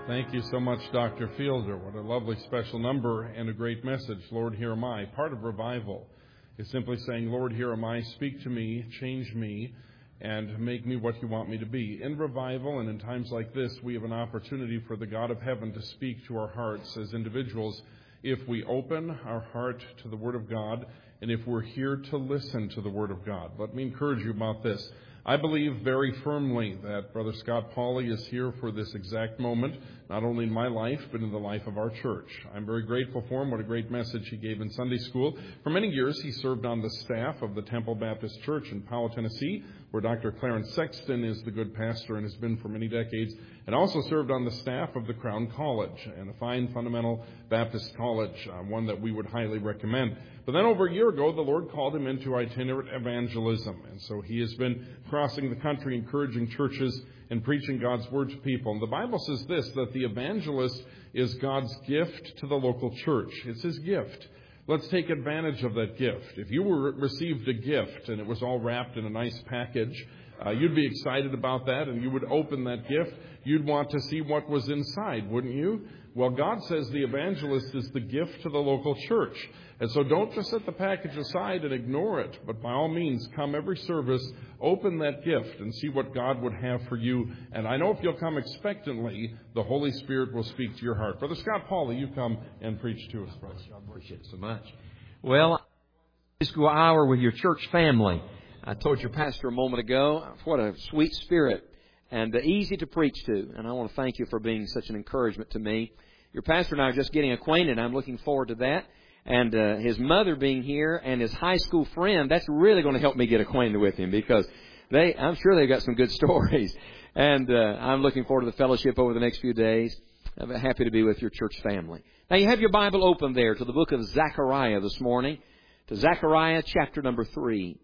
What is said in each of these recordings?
Thank you so much, Dr. Fielder. What a lovely special number and a great message. Lord, here am I. Part of revival is simply saying, Lord, here am I. Speak to me, change me, and make me what you want me to be. In revival and in times like this, we have an opportunity for the God of heaven to speak to our hearts as individuals if we open our heart to the Word of God and if we're here to listen to the Word of God. Let me encourage you about this. I believe very firmly that Brother Scott Pauley is here for this exact moment, not only in my life, but in the life of our church. I'm very grateful for him. What a great message he gave in Sunday school. For many years, he served on the staff of the Temple Baptist Church in Powell, Tennessee, where Dr. Clarence Sexton is the good pastor and has been for many decades, and also served on the staff of the Crown College, and a fine fundamental Baptist college, one that we would highly recommend. But then over a year ago, the Lord called him into itinerant evangelism, and so he has been crossing the country, encouraging churches and preaching God's word to people. And the Bible says this, that the evangelist is God's gift to the local church. It's his gift. Let's take advantage of that gift. If you received a gift and it was all wrapped in a nice package, you'd be excited about that, and you would open that gift. You'd want to see what was inside, wouldn't you? Well, God says the evangelist is the gift to the local church. And so don't just set the package aside and ignore it, but by all means, come every service, open that gift and see what God would have for you. And I know if you'll come expectantly, the Holy Spirit will speak to your heart. Brother Scott Pauley, you come and preach to us, brother. I appreciate it so much. Well, school hour with your church family. I told your pastor a moment ago, what a sweet spirit and easy to preach to. And I want to thank you for being such an encouragement to me. Your pastor and I are just getting acquainted. I'm looking forward to that. And his mother being here and his high school friend, that's really going to help me get acquainted with him because I'm sure they've got some good stories. And I'm looking forward to the fellowship over the next few days. I'm happy to be with your church family. Now, you have your Bible open there to the book of Zechariah this morning, to Zechariah chapter number 3.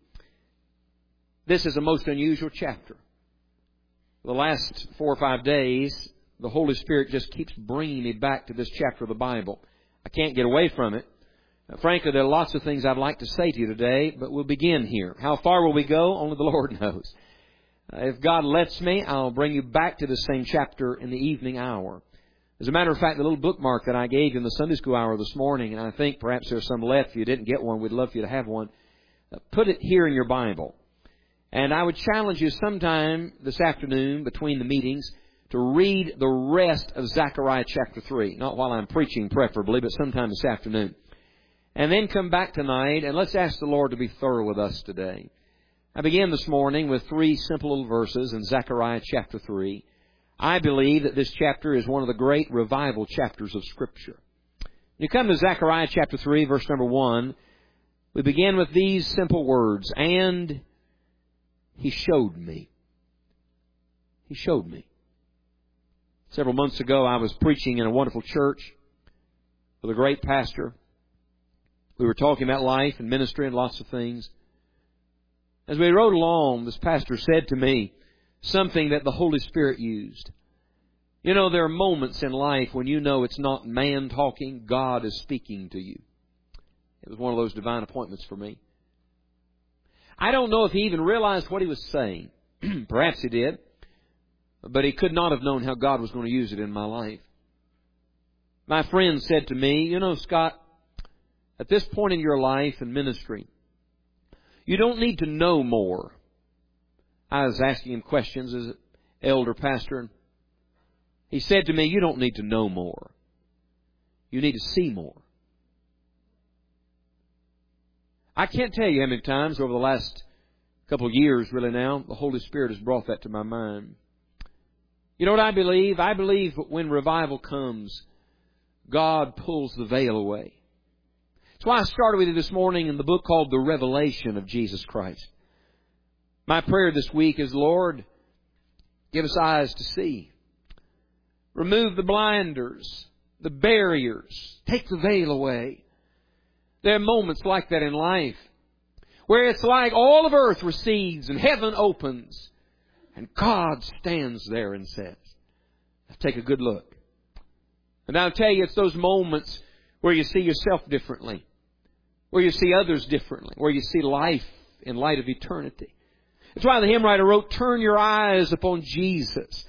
This is a most unusual chapter. The last 4 or 5 days, the Holy Spirit just keeps bringing me back to this chapter of the Bible. I can't get away from it. Frankly, there are lots of things I'd like to say to you today, but we'll begin here. How far will we go? Only the Lord knows. If God lets me, I'll bring you back to this same chapter in the evening hour. As a matter of fact, the little bookmark that I gave in the Sunday school hour this morning, and I think perhaps there's some left. If you didn't get one, we'd love for you to have one. Put it here in your Bible. And I would challenge you sometime this afternoon between the meetings to read the rest of Zechariah chapter 3. Not while I'm preaching preferably, but sometime this afternoon. And then come back tonight and let's ask the Lord to be thorough with us today. I begin this morning with 3 simple little verses in Zechariah chapter 3. I believe that this chapter is one of the great revival chapters of Scripture. You come to Zechariah chapter 3, verse number 1. We begin with these simple words. And He showed me. He showed me. Several months ago, I was preaching in a wonderful church with a great pastor. We were talking about life and ministry and lots of things. As we rode along, this pastor said to me something that the Holy Spirit used. You know, there are moments in life when you know it's not man talking, God is speaking to you. It was one of those divine appointments for me. I don't know if he even realized what he was saying. Perhaps he did. But he could not have known how God was going to use it in my life. My friend said to me, you know, Scott, at this point in your life and ministry, you don't need to know more. I was asking him questions as an elder pastor. And he said to me, you don't need to know more. You need to see more. I can't tell you how many times over the last couple of years, really now, the Holy Spirit has brought that to my mind. You know what I believe? I believe that when revival comes, God pulls the veil away. That's why I started with you this morning in the book called The Revelation of Jesus Christ. My prayer this week is, Lord, give us eyes to see. Remove the blinders, the barriers. Take the veil away. There are moments like that in life where it's like all of earth recedes and heaven opens and God stands there and says, take a good look. And I'll tell you, it's those moments where you see yourself differently, where you see others differently, where you see life in light of eternity. That's why the hymn writer wrote, turn your eyes upon Jesus.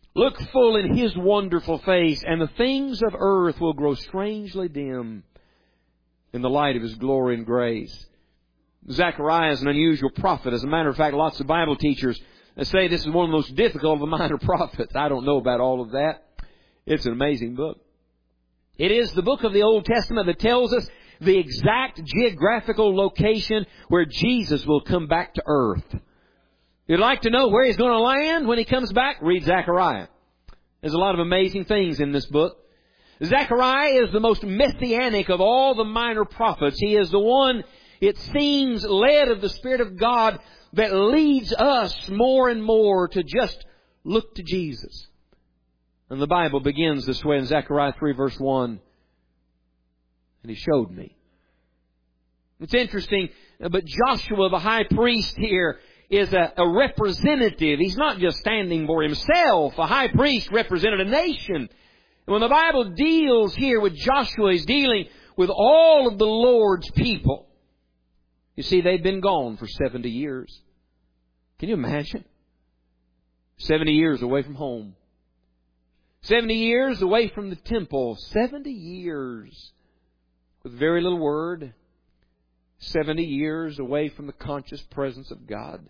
Look full in His wonderful face, and the things of earth will grow strangely dim in the light of His glory and grace. Zechariah is an unusual prophet. As a matter of fact, lots of Bible teachers say this is one of the most difficult of the minor prophets. I don't know about all of that. It's an amazing book. It is the book of the Old Testament that tells us the exact geographical location where Jesus will come back to earth. You'd like to know where He's going to land when He comes back? Read Zechariah. There's a lot of amazing things in this book. Zechariah is the most messianic of all the minor prophets. He is the one, it seems, led of the Spirit of God that leads us more and more to just look to Jesus. And the Bible begins this way in Zechariah 3 verse 1. And He showed me. It's interesting, but Joshua, the high priest here, is a representative. He's not just standing for himself. A high priest represented a nation. And when the Bible deals here with Joshua, He's dealing with all of the Lord's people. You see, they've been gone for 70 years. Can you imagine? 70 years away from home. 70 years away from the temple. 70 years with very little word. 70 years away from the conscious presence of God.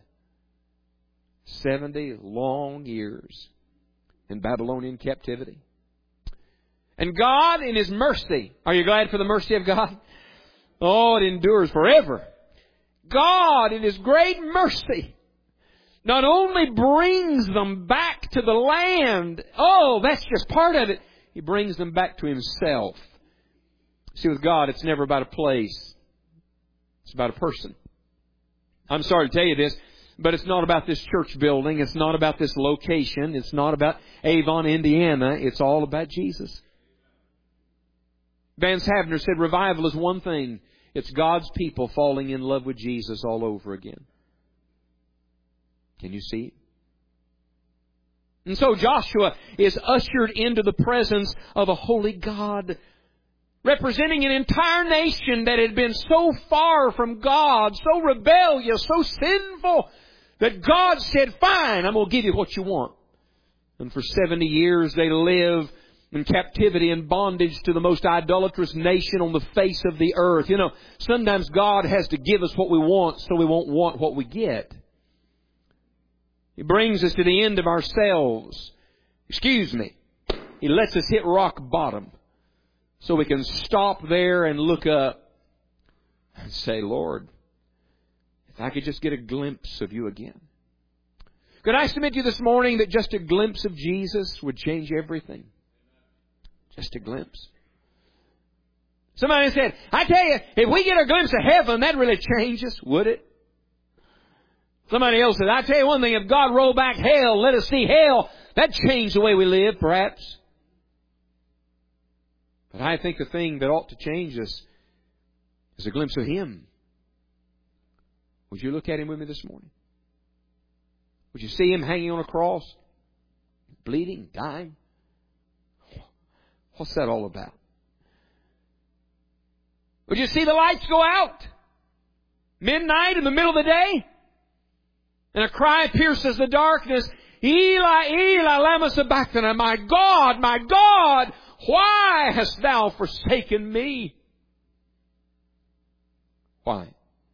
70 long years in Babylonian captivity. And God in His mercy, are you glad for the mercy of God? Oh, it endures forever. God in His great mercy not only brings them back to the land. Oh, that's just part of it. He brings them back to Himself. See, with God, it's never about a place. It's about a person. I'm sorry to tell you this, but it's not about this church building. It's not about this location. It's not about Avon, Indiana. It's all about Jesus. Vance Havner said revival is one thing. It's God's people falling in love with Jesus all over again. Can you see it? And so Joshua is ushered into the presence of a holy God, representing an entire nation that had been so far from God, so rebellious, so sinful, that God said, fine, I'm going to give you what you want. And for 70 years they live in captivity and bondage to the most idolatrous nation on the face of the earth. You know, sometimes God has to give us what we want so we won't want what we get. He brings us to the end of ourselves. He lets us hit rock bottom so we can stop there and look up and say, Lord, if I could just get a glimpse of You again. Could I submit to you this morning that just a glimpse of Jesus would change everything? Just a glimpse. Somebody said, I tell you, if we get a glimpse of heaven, that really changes, would it? Somebody else said, I tell you one thing, if God rolled back hell, let us see hell, that'd change the way we live, perhaps. But I think the thing that ought to change us is a glimpse of Him. Would you look at Him with me this morning? Would you see Him hanging on a cross? Bleeding, dying? What's that all about? Would you see the lights go out? Midnight in the middle of the day? And a cry pierces the darkness. Eli, Eli, lama sabachthani. My God, why hast Thou forsaken me? Why?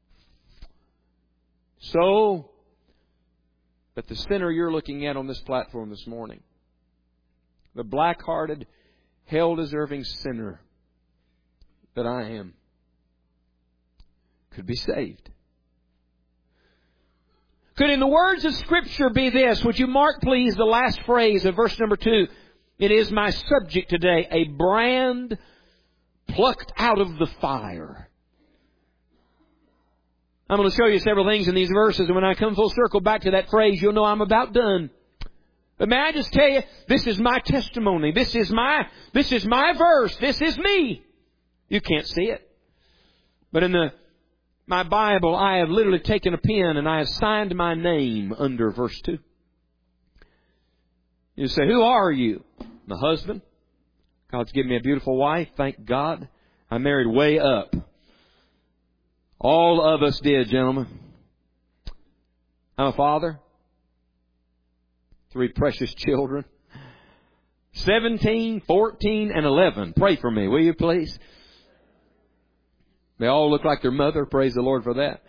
So that the sinner you're looking at on this platform this morning, the black-hearted, hell-deserving sinner that I am, could be saved. Could, in the words of Scripture, be this? Would you mark, please, the last phrase of verse number 2? It is my subject today, a brand plucked out of the fire. I'm going to show you several things in these verses, and when I come full circle back to that phrase, you'll know I'm about done. But may I just tell you, this is my testimony. This is my verse. This is me. You can't see it. But in my Bible, I have literally taken a pen and I have signed my name under verse 2. You say, who are you? My husband. God's given me a beautiful wife. Thank God. I married way up. All of us did, gentlemen. I'm a father. 3 precious children. 17, 14, and 11. Pray for me, will you please? They all look like their mother. Praise the Lord for that.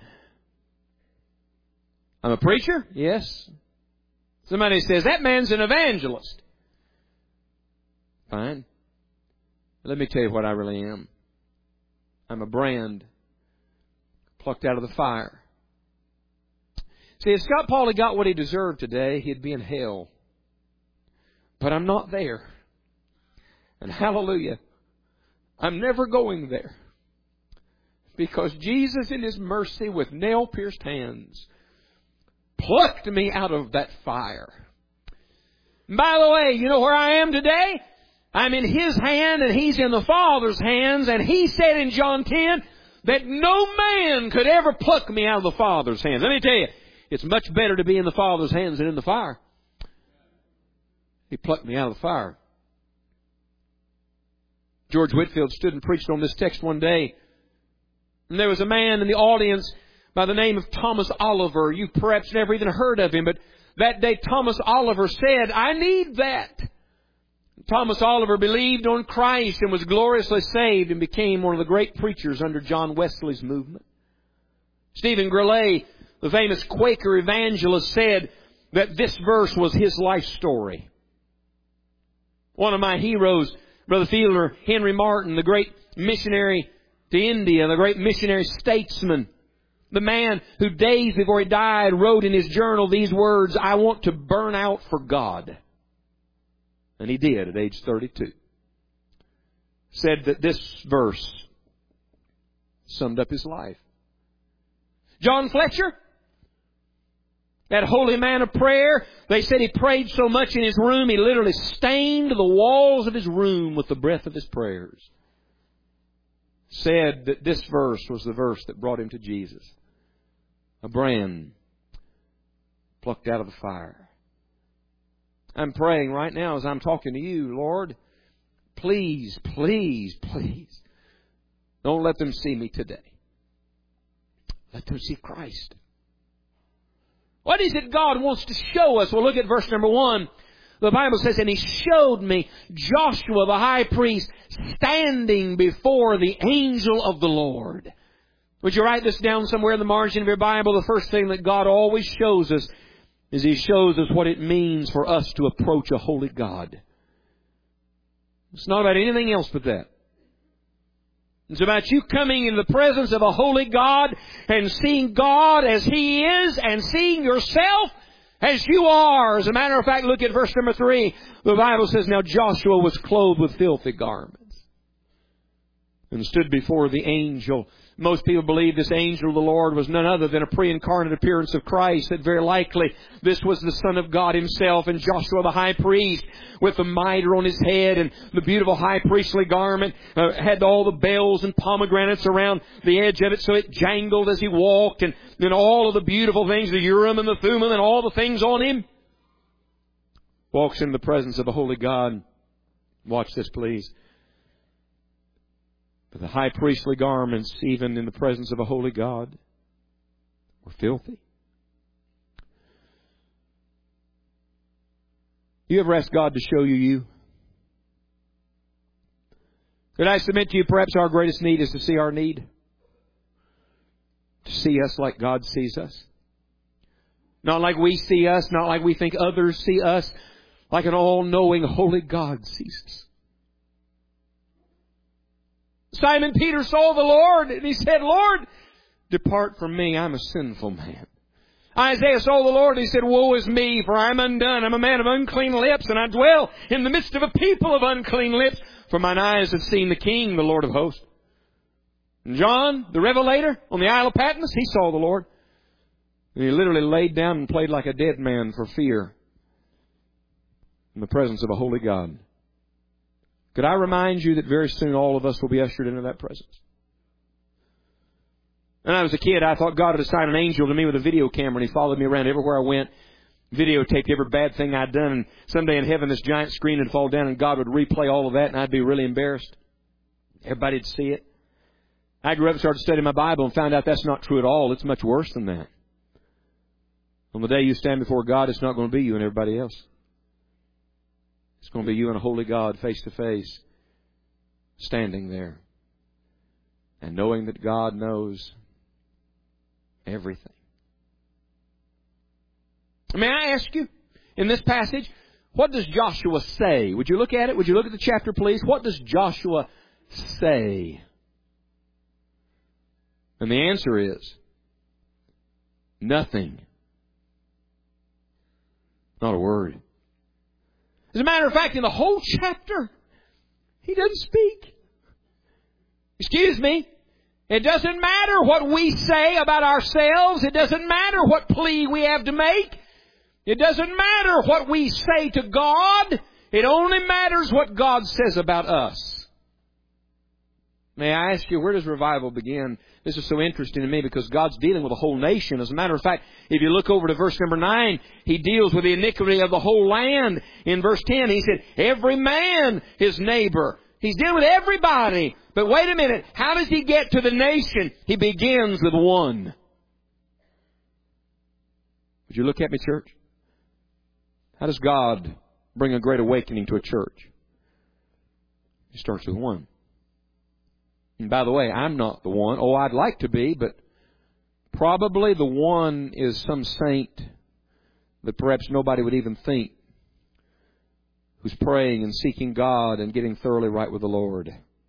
I'm a preacher? Yes. Somebody says, that man's an evangelist. Fine. Let me tell you what I really am. I'm a brand plucked out of the fire. See, if Scott Pauley got what he deserved today, he'd be in hell. But I'm not there. And hallelujah, I'm never going there. Because Jesus in His mercy with nail-pierced hands plucked me out of that fire. And by the way, you know where I am today? I'm in His hand and He's in the Father's hands. And He said in John 10 that no man could ever pluck me out of the Father's hands. Let me tell you, it's much better to be in the Father's hands than in the fire. He plucked me out of the fire. George Whitefield stood and preached on this text one day. And there was a man in the audience by the name of Thomas Oliver. You perhaps never even heard of him, but that day Thomas Oliver said, I need that. Thomas Oliver believed on Christ and was gloriously saved and became one of the great preachers under John Wesley's movement. Stephen Grellet, the famous Quaker evangelist, said that this verse was his life story. One of my heroes, Brother Fielder, Henry Martin, the great missionary to India, the great missionary statesman, the man who days before he died wrote in his journal these words, I want to burn out for God. And he did at age 32. Said that this verse summed up his life. John Fletcher, that holy man of prayer, they said he prayed so much in his room, he literally stained the walls of his room with the breath of his prayers. Said that this verse was the verse that brought him to Jesus. A brand plucked out of the fire. I'm praying right now as I'm talking to you, Lord, please, please, please, don't let them see me today. Let them see Christ. What is it God wants to show us? Well, look at verse number 1. The Bible says, and He showed me Joshua the high priest standing before the angel of the Lord. Would you write this down somewhere in the margin of your Bible? The first thing that God always shows us is He shows us what it means for us to approach a holy God. It's not about anything else but that. It's about you coming in the presence of a holy God and seeing God as He is and seeing yourself as you are. As a matter of fact, look at verse number 3. The Bible says, now Joshua was clothed with filthy garments and stood before the angel. Most people believe this angel of the Lord was none other than a pre-incarnate appearance of Christ, that very likely this was the Son of God Himself, and Joshua the high priest with the mitre on his head and the beautiful high priestly garment had all the bells and pomegranates around the edge of it so it jangled as he walked, and then all of the beautiful things, the Urim and the Thummim and all the things on him. Walks in the presence of a holy God. Watch this, please. But the high priestly garments, even in the presence of a holy God, were filthy. You ever asked God to show you you? Could I submit to you, perhaps our greatest need is to see our need? To see us like God sees us. Not like we see us, not like we think others see us, like an all-knowing holy God sees us. Simon Peter saw the Lord and he said, Lord, depart from me, I'm a sinful man. Isaiah saw the Lord and he said, woe is me, for I'm undone. I'm a man of unclean lips, and I dwell in the midst of a people of unclean lips, for mine eyes have seen the King, the Lord of hosts. And John, the Revelator, on the Isle of Patmos, he saw the Lord. And he literally laid down and played like a dead man for fear in the presence of a holy God. Could I remind you that very soon all of us will be ushered into that presence? When I was a kid, I thought God had assigned an angel to me with a video camera, and He followed me around everywhere I went, videotaped every bad thing I'd done, and someday in heaven this giant screen would fall down and God would replay all of that, and I'd be really embarrassed. Everybody'd see it. I grew up and started studying my Bible and found out that's not true at all. It's much worse than that. On the day you stand before God, it's not going to be you and everybody else. It's going to be you and a holy God face to face, standing there, and knowing that God knows everything. May I ask you, in this passage, what does Joshua say? Would you look at it? Would you look at the chapter, please? What does Joshua say? And the answer is nothing. Not a word. As a matter of fact, in the whole chapter, he doesn't speak. Excuse me. It doesn't matter what we say about ourselves. It doesn't matter what plea we have to make. It doesn't matter what we say to God. It only matters what God says about us. May I ask you, where does revival begin? This is so interesting to me because God's dealing with the whole nation. As a matter of fact, if you look over to verse number 9, He deals with the iniquity of the whole land. In verse 10, He said, every man his neighbor. He's dealing with everybody. But wait a minute. How does He get to the nation? He begins with one. Would you look at me, church? How does God bring a great awakening to a church? He starts with one. And by the way, I'm not the one. Oh, I'd like to be, but probably the one is some saint that perhaps nobody would even think, who's praying and seeking God and getting thoroughly right with the Lord.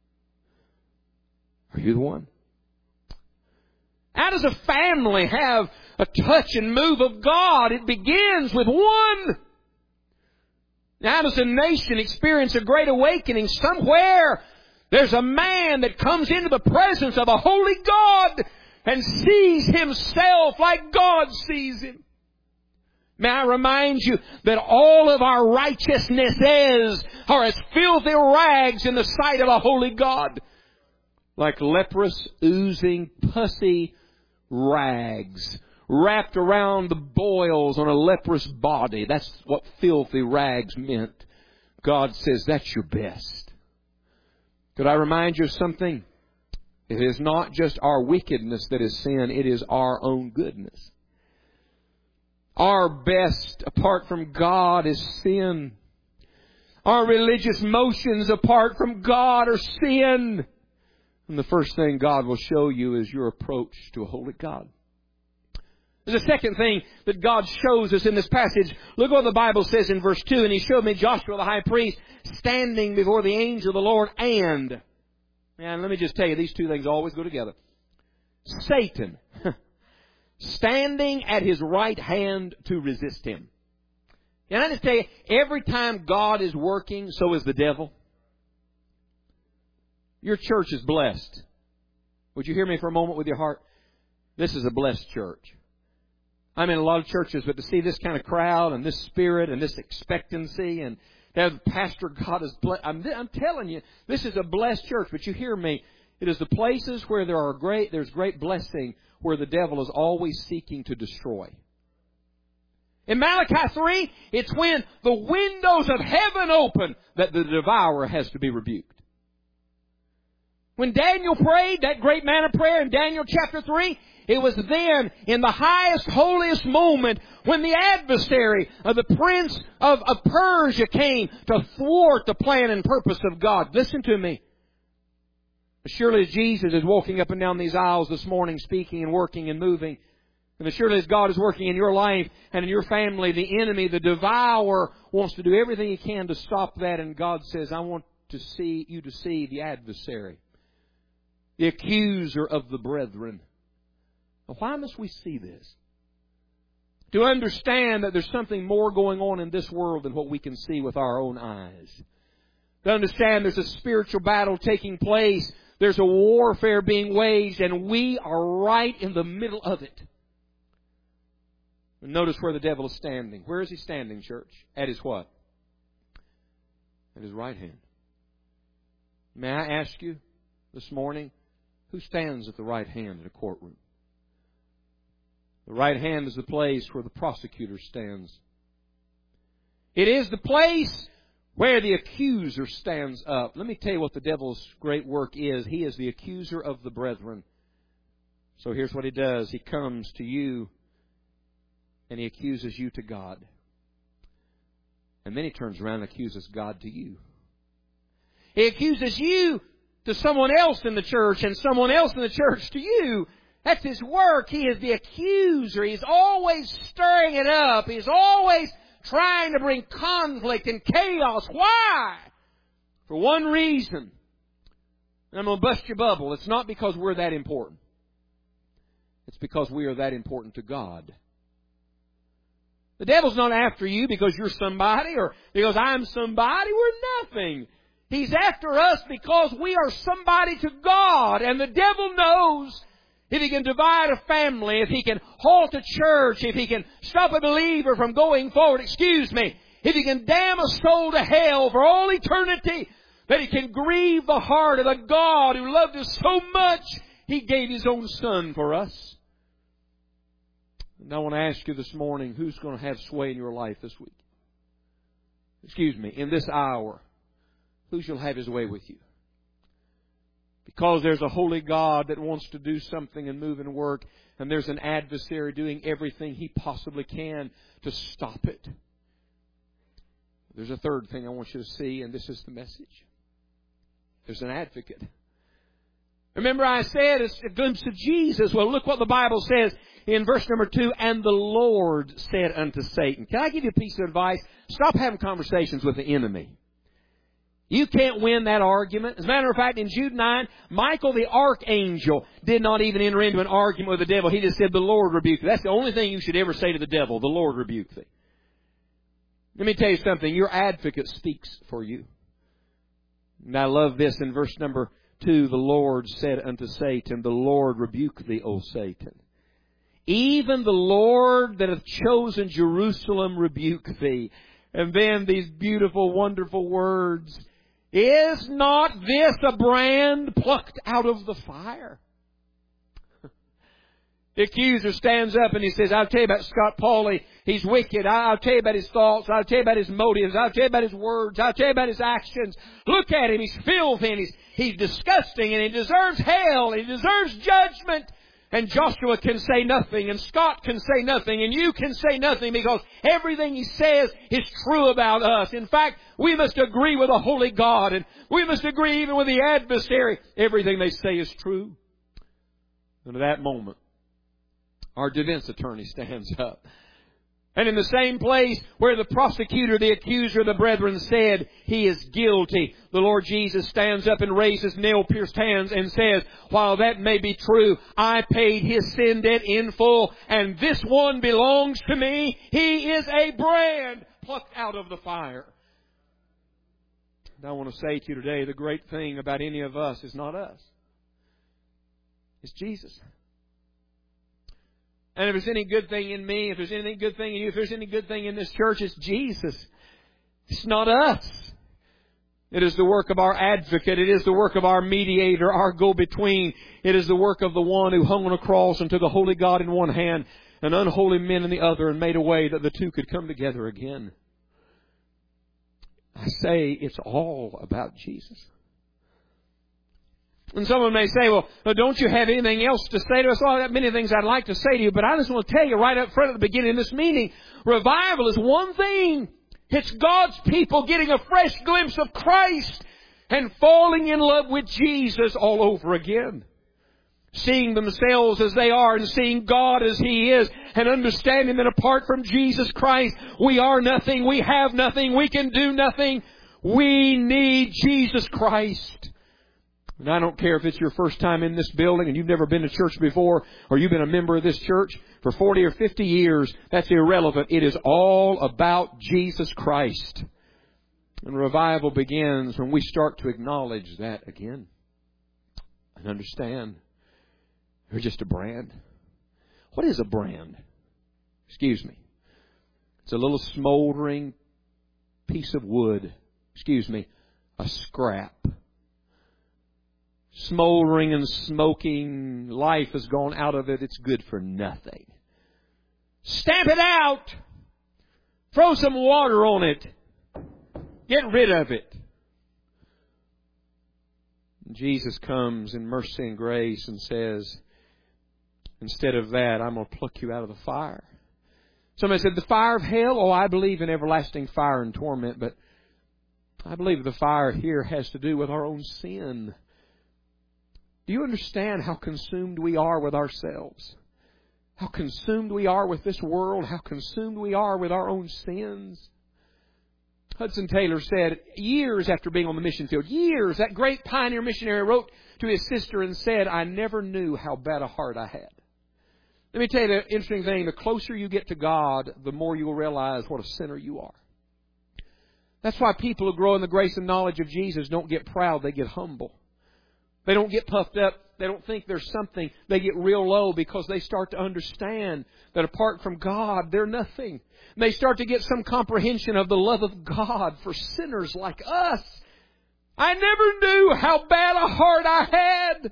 Are you the one? How does a family have a touch and move of God? It begins with one. How does a nation experience a great awakening? Somewhere there's a man that comes into the presence of a holy God and sees himself like God sees him. May I remind you that all of our righteousnesses are as filthy rags in the sight of a holy God. Like leprous, oozing, pussy rags wrapped around the boils on a leprous body. That's what filthy rags meant. God says, that's your best. Could I remind you of something? It is not just our wickedness that is sin, it is our own goodness. Our best apart from God is sin. Our religious motions apart from God are sin. And the first thing God will show you is your approach to a holy God. There's a second thing that God shows us in this passage. Look what the Bible says in verse 2. And He showed me Joshua the high priest standing before the angel of the Lord and let me just tell you, these two things always go together. Satan standing at his right hand to resist him. And I just tell you, every time God is working, so is the devil. Your church is blessed. Would you hear me for a moment with your heart? This is a blessed church. I'm in a lot of churches, but to see this kind of crowd and this spirit and this expectancy and that Pastor God is blessed. I'm telling you, this is a blessed church. But you hear me, it is the places where there's great blessing where the devil is always seeking to destroy. In Malachi 3, it's when the windows of heaven open that the devourer has to be rebuked. When Daniel prayed, that great man of prayer in Daniel chapter 3, it was then, in the highest, holiest moment, when the adversary of the prince of Persia came to thwart the plan and purpose of God. Listen to me. Surely as Jesus is walking up and down these aisles this morning, speaking and working and moving, and as surely as God is working in your life and in your family, the enemy, the devourer, wants to do everything he can to stop that. And God says, I want to see you to see the adversary, the accuser of the brethren. Now, why must we see this? To understand that there's something more going on in this world than what we can see with our own eyes. To understand there's a spiritual battle taking place. There's a warfare being waged, and we are right in the middle of it. And notice where the devil is standing. Where is he standing, church? At his what? At his right hand. May I ask you this morning, who stands at the right hand in a courtroom? The right hand is the place where the prosecutor stands. It is the place where the accuser stands up. Let me tell you what the devil's great work is. He is the accuser of the brethren. So here's what he does. He comes to you and he accuses you to God. And then he turns around and accuses God to you. He accuses you to someone else in the church and someone else in the church to you. That's his work. He is the accuser. He's always stirring it up. He's always trying to bring conflict and chaos. Why? For one reason. And I'm going to bust your bubble. It's not because we're that important. It's because we are that important to God. The devil's not after you because you're somebody or because I'm somebody. We're nothing. He's after us because we are somebody to God. And the devil knows if he can divide a family, if he can halt a church, if he can stop a believer from going forward, if he can damn a soul to hell for all eternity, that he can grieve the heart of the God who loved us so much, He gave His own Son for us. And I want to ask you this morning, who's going to have sway in your life this week? In this hour, who shall have His way with you? Because there's a holy God that wants to do something and move and work, and there's an adversary doing everything he possibly can to stop it. There's a third thing I want you to see, and this is the message. There's an advocate. Remember I said it's a glimpse of Jesus. Well, look what the Bible says in verse number 2. And the Lord said unto Satan. Can I give you a piece of advice? Stop having conversations with the enemy. You can't win that argument. As a matter of fact, in Jude 9, Michael the archangel did not even enter into an argument with the devil. He just said, the Lord rebuke thee. That's the only thing you should ever say to the devil, the Lord rebuke thee. Let me tell you something. Your advocate speaks for you. And I love this in verse number 2. The Lord said unto Satan, the Lord rebuke thee, O Satan. Even the Lord that hath chosen Jerusalem rebuke thee. And then these beautiful, wonderful words. Is not this a brand plucked out of the fire? The accuser stands up and he says, I'll tell you about Scott Pauley. He's wicked. I'll tell you about his thoughts. I'll tell you about his motives. I'll tell you about his words. I'll tell you about his actions. Look at him. He's filthy and he's disgusting and he deserves hell. He deserves judgment. And Joshua can say nothing, and Scott can say nothing, and you can say nothing because everything he says is true about us. In fact, we must agree with a holy God, and we must agree even with the adversary. Everything they say is true. And at that moment, our defense attorney stands up. And in the same place where the prosecutor, the accuser of the brethren said he is guilty, the Lord Jesus stands up and raises nail-pierced hands and says, while that may be true, I paid His sin debt in full, and this one belongs to me. He is a brand plucked out of the fire. And I want to say to you today, the great thing about any of us is not us. It's Jesus. And if there's any good thing in me, if there's any good thing in you, if there's any good thing in this church, it's Jesus. It's not us. It is the work of our advocate. It is the work of our mediator, our go-between. It is the work of the one who hung on a cross and took a holy God in one hand and unholy men in the other and made a way that the two could come together again. I say it's all about Jesus. And someone may say, well, don't you have anything else to say to us? Oh, I have many things I'd like to say to you, but I just want to tell you right up front at the beginning of this meeting, revival is one thing. It's God's people getting a fresh glimpse of Christ and falling in love with Jesus all over again. Seeing themselves as they are and seeing God as He is and understanding that apart from Jesus Christ, we are nothing, we have nothing, we can do nothing. We need Jesus Christ. And I don't care if it's your first time in this building and you've never been to church before or you've been a member of this church for 40 or 50 years. That's irrelevant. It is all about Jesus Christ. And revival begins when we start to acknowledge that again and understand they're just a brand. What is a brand? It's a little smoldering piece of wood. A scrap. Smoldering and smoking, life has gone out of it. It's good for nothing. Stamp it out. Throw some water on it. Get rid of it. Jesus comes in mercy and grace and says, instead of that, I'm going to pluck you out of the fire. Somebody said, the fire of hell? Oh, I believe in everlasting fire and torment, but I believe the fire here has to do with our own sin. Do you understand how consumed we are with ourselves? How consumed we are with this world? How consumed we are with our own sins? Hudson Taylor said, years after being on the mission field, years, that great pioneer missionary wrote to his sister and said, I never knew how bad a heart I had. Let me tell you the interesting thing. The closer you get to God, the more you will realize what a sinner you are. That's why people who grow in the grace and knowledge of Jesus don't get proud, they get humble. They don't get puffed up. They don't think there's something. They get real low because they start to understand that apart from God, they're nothing. And they start to get some comprehension of the love of God for sinners like us. I never knew how bad a heart I had.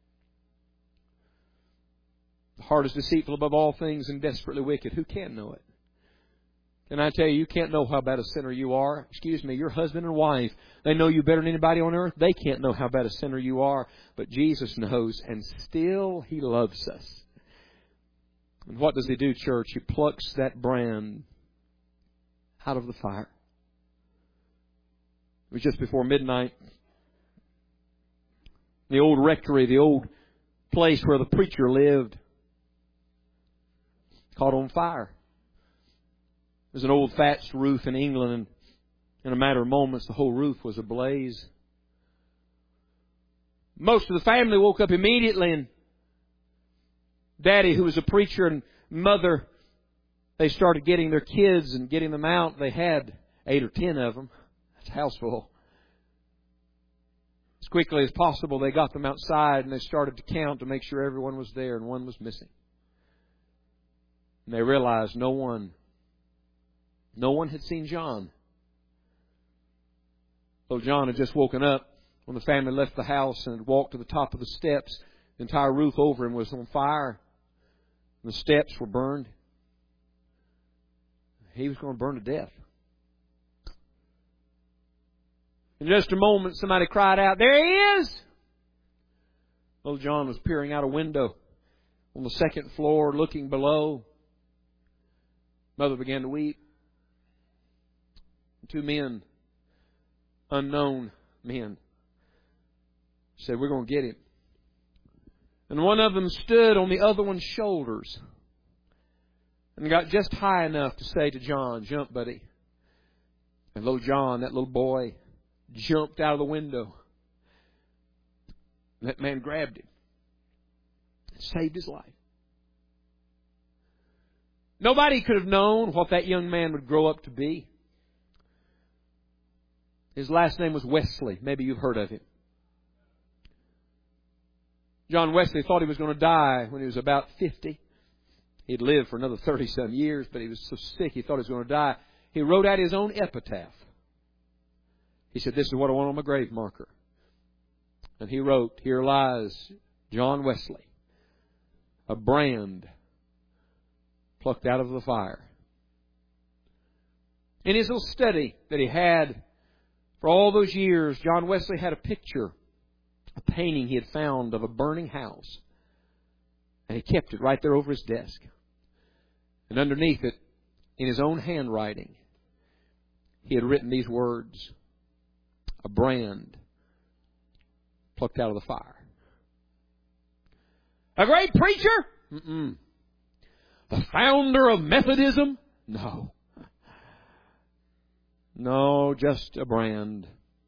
The heart is deceitful above all things and desperately wicked. Who can know it? And I tell you, you can't know how bad a sinner you are. Excuse me, your husband and wife, they know you better than anybody on earth. They can't know how bad a sinner you are. But Jesus knows, and still He loves us. And what does He do, church? He plucks that brand out of the fire. It was just before midnight. The old rectory, the old place where the preacher lived, caught on fire. There's an old thatched roof in England, and in a matter of moments, the whole roof was ablaze. Most of the family woke up immediately, and Daddy, who was a preacher, and Mother, they started getting their kids and getting them out. They had 8 or 10 of them. That's a house full. As quickly as possible, they got them outside, and they started to count to make sure everyone was there, and one was missing. And they realized no one had seen John. Little John had just woken up when the family left the house and had walked to the top of the steps. The entire roof over him was on fire. The steps were burned. He was going to burn to death. In just a moment, somebody cried out, "There he is!" Little John was peering out a window on the second floor, looking below. Mother began to weep. 2 men, unknown men, said, "We're going to get him." And one of them stood on the other one's shoulders and got just high enough to say to John, "Jump, buddy." And little John, that little boy, jumped out of the window. And that man grabbed him and saved his life. Nobody could have known what that young man would grow up to be. His last name was Wesley. Maybe you've heard of him. John Wesley thought he was going to die when he was about 50. He'd lived for another 30-some years, but he was so sick he thought he was going to die. He wrote out his own epitaph. He said, "This is what I want on my grave marker." And he wrote, "Here lies John Wesley, a brand plucked out of the fire." In his little study that he had for all those years, John Wesley had a picture, a painting he had found of a burning house. And he kept it right there over his desk. And underneath it, in his own handwriting, he had written these words: "A brand plucked out of the fire." A great preacher? Mm-mm. The founder of Methodism? No. No, just a brand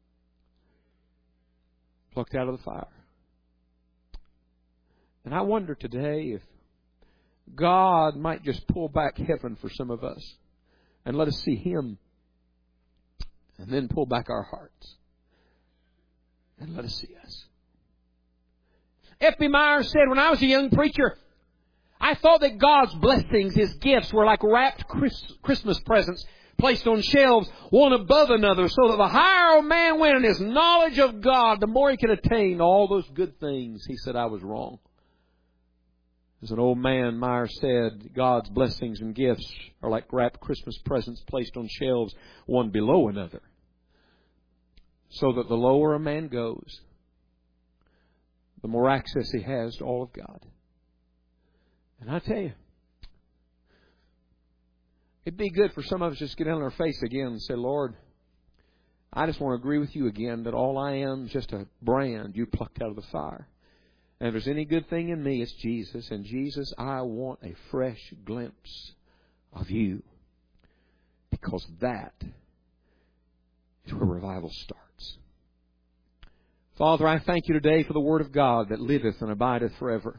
plucked out of the fire. And I wonder today if God might just pull back heaven for some of us and let us see Him, and then pull back our hearts and let us see us. F.B. Meyer said, "When I was a young preacher, I thought that God's blessings, His gifts, were like wrapped Christmas presents placed on shelves one above another, so that the higher a man went in his knowledge of God, the more he could attain all those good things." He said I was wrong. As an old man, Meyer said, God's blessings and gifts are like wrapped Christmas presents placed on shelves one below another, so that the lower a man goes, the more access he has to all of God. And I tell you, It'd be good for some of us just to get down on our face again and say, Lord, I just want to agree with you again that all I am is just a brand you plucked out of the fire. And if there's any good thing in me, it's Jesus. And Jesus, I want a fresh glimpse of you. Because that is where revival starts. Father, I thank you today for the Word of God that liveth and abideth forever.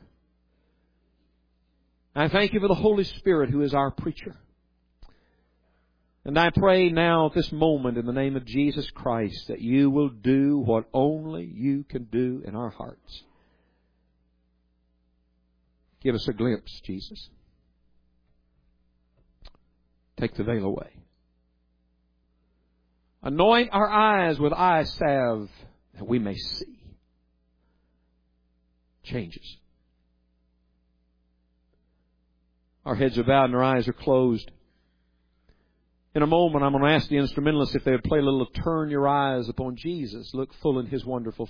I thank you for the Holy Spirit who is our preacher. And I pray now at this moment in the name of Jesus Christ that you will do what only you can do in our hearts. Give us a glimpse, Jesus. Take the veil away. Anoint our eyes with eye salve that we may see. Change us. Our heads are bowed and our eyes are closed. In a moment, I'm going to ask the instrumentalists if they would play a little Turn Your Eyes Upon Jesus. Look full in His wonderful